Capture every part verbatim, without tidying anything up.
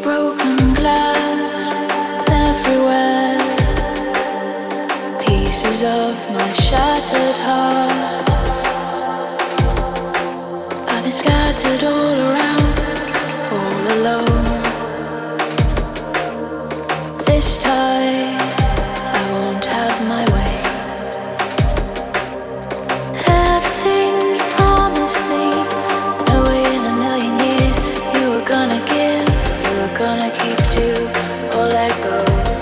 broken glass everywhere, pieces of my shattered heart. I've been scattered all around, all alone. This time I won't have my way. Everything you promised me, no way in a million years you were gonna give, you were gonna keep to or let go.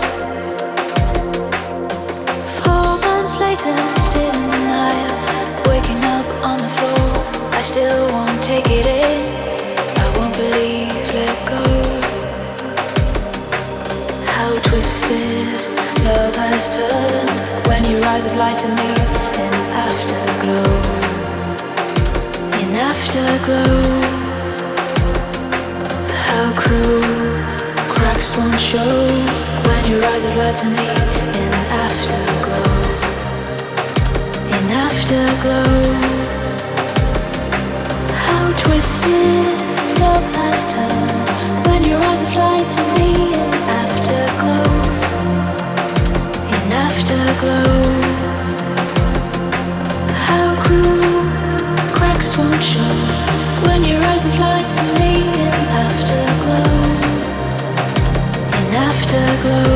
Four months later, still in denial, waking up on the floor. I still won't take it in, I won't believe, let go. How twisted love has turned when your eyes have lied to me in afterglow, in afterglow. How cruel, cracks won't show when your eyes have lied to me in afterglow, in afterglow. How twisted love has turned when your eyes have lied to me in afterglow, in afterglow. How cruel, cracks won't show when your eyes have lied to me in afterglow, in afterglow.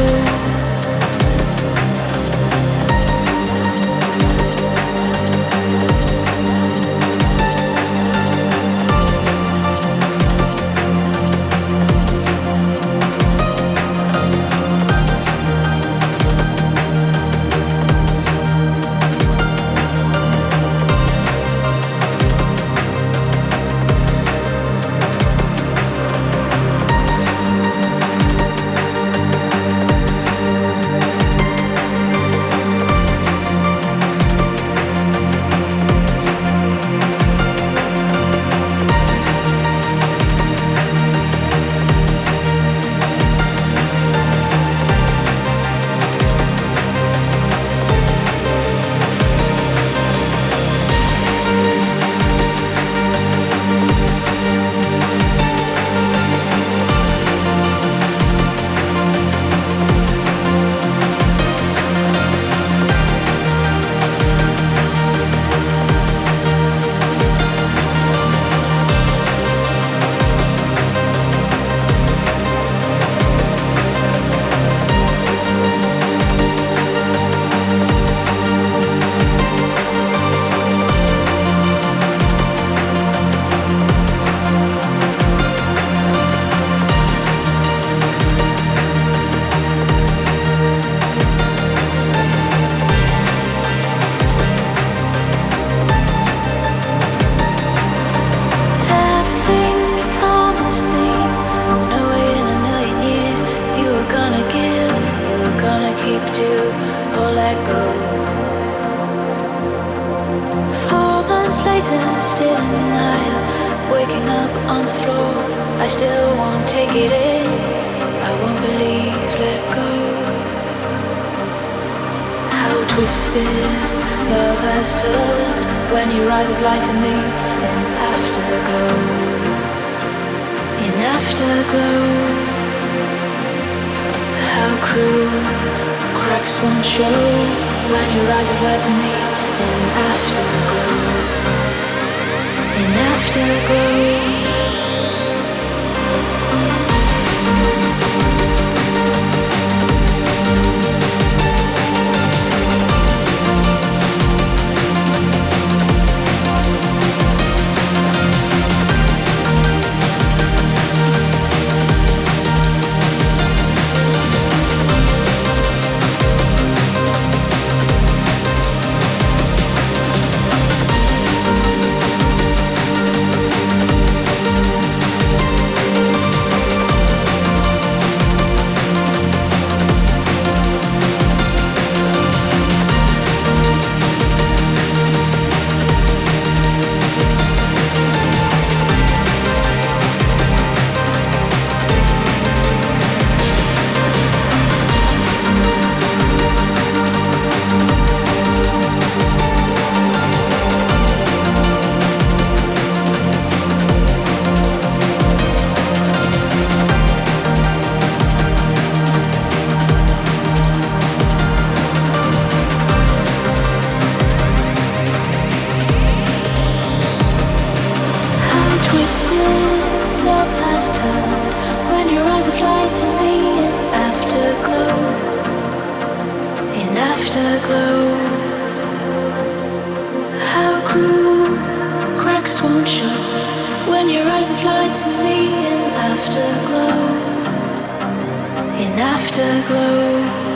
your eyes have lied to me in afterglow, in afterglow.